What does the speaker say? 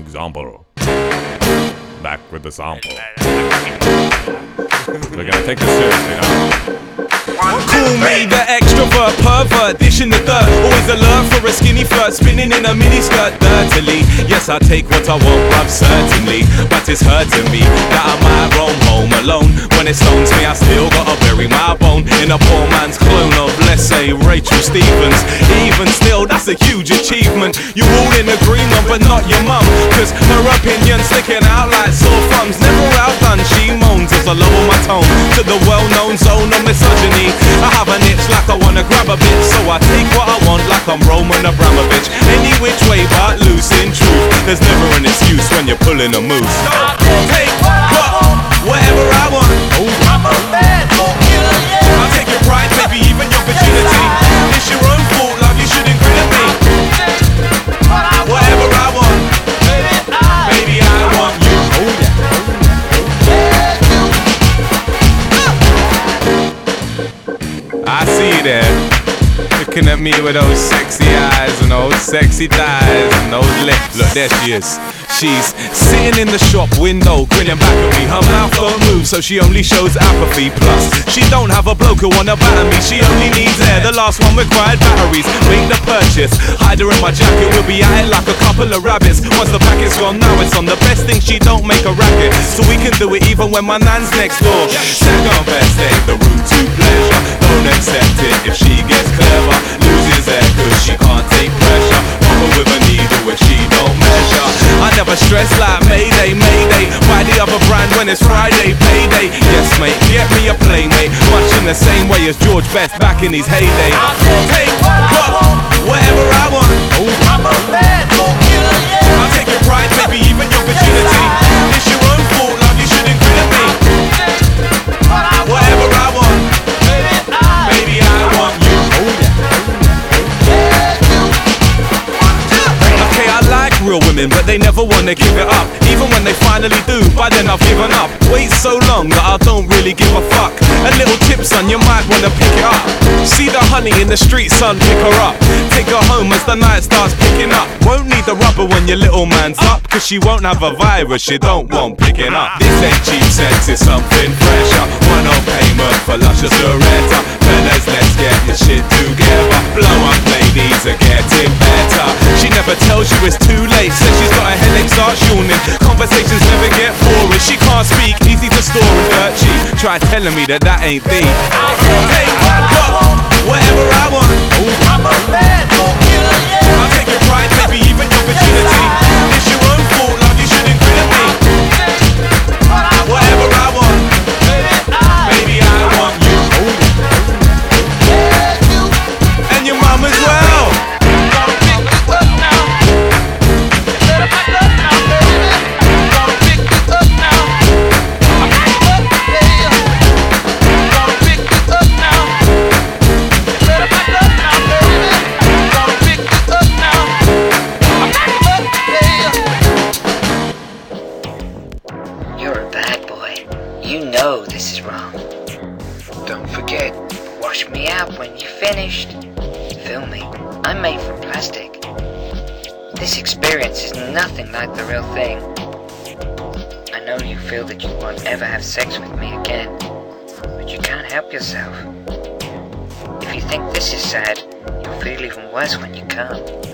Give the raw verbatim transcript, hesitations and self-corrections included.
Example. Back with the sample. We're gonna take this seriously now. Call me the extrovert pervert, dishing the dirt. Always alert for a skinny flirt, spinning in a mini skirt dirtily. Yes, I take what I want, bruv, certainly. But it's hurting me that I might roam home alone. When it stones me, I still gotta bury my bone in a poor man's clone of, let's say, Rachel Stevens. Even still, that's a huge achievement. You all in agreement, but not your mum, cause her opinion's sticking out like sore thumbs. Never outdone, she moans as I lower my tone to the well-known zone of misogyny. I have an itch like I wanna grab a bit, so I take what I want like I'm Roman Abramovich. Any which way but loose in truth. There's never an excuse when you're pulling a moose. Take what, whatever I want. I'm a bad boy killer, yeah. I'll take your pride, maybe even your virginity. It's your own fault, love, you shouldn't grin at me. Whatever I want, baby, I want you. Oh yeah. I see you there, looking at me with those sexy eyes and those sexy thighs and those lips. Look, there she is. She's sitting in the shop window, grinning back at me. Her mouth don't move, so she only shows apathy. Plus, she don't have a bloke who wanna batter me. She only needs air, the last one required batteries. Make the purchase, hide her in my jacket. We'll be at it like a couple of rabbits. Once the packet's gone, now it's on. The best thing, she don't make a racket, so we can do it even when my nan's next door. Second best ain't the route to pleasure. Don't accept it if she gets clever. Loses air cause she can't take pressure. Pop her with a needle if she don't measure. I never stress like Mayday, Mayday. Buy the other brand when it's Friday, payday. Yes mate, get me a playmate. Much in the same way as George Best back in his heyday. I'll take what, whatever I want. I'm a bad boy killer, yeah. I'll take your pride, maybe even your virginity. It's your own fault, love, you shouldn't grin at me. Whatever I want, baby, I want you. Oh yeah. Okay, I like real women, but they never wanna give it up. Even when they finally do, by then I've given up. Wait so long that I don't really give a fuck. A little tip, son, you might wanna pick it up. See the honey in the street, son, pick her up. Take her home as the night starts picking up. Won't need the rubber when your little man's up, cause she won't have a virus you don't want picking up. This ain't cheap sex, it's something fresher. One off payment for luscious Loretta. Fellas, let's get this shit together. Blow up ladies are getting better. She never tells you it's too late. Says she's got a headache, starts yawning. Conversations never get boring. She can't speak, easy to store and dirt cheap. Try telling me that that ain't the. Hey, whatever I want. I'm a bad boy killer, yeah. I'll take your pride, maybe even your virginity. It's your own fault, love, you shouldn't grin at me. Whatever I want, baby, I want you. And your mom as well. This is wrong. Don't forget, wash me out when you're finished. Feel me, I'm made from plastic. This experience is nothing like the real thing. I know you feel that you won't ever have sex with me again, but you can't help yourself. If you think this is sad, you'll feel even worse when you can't.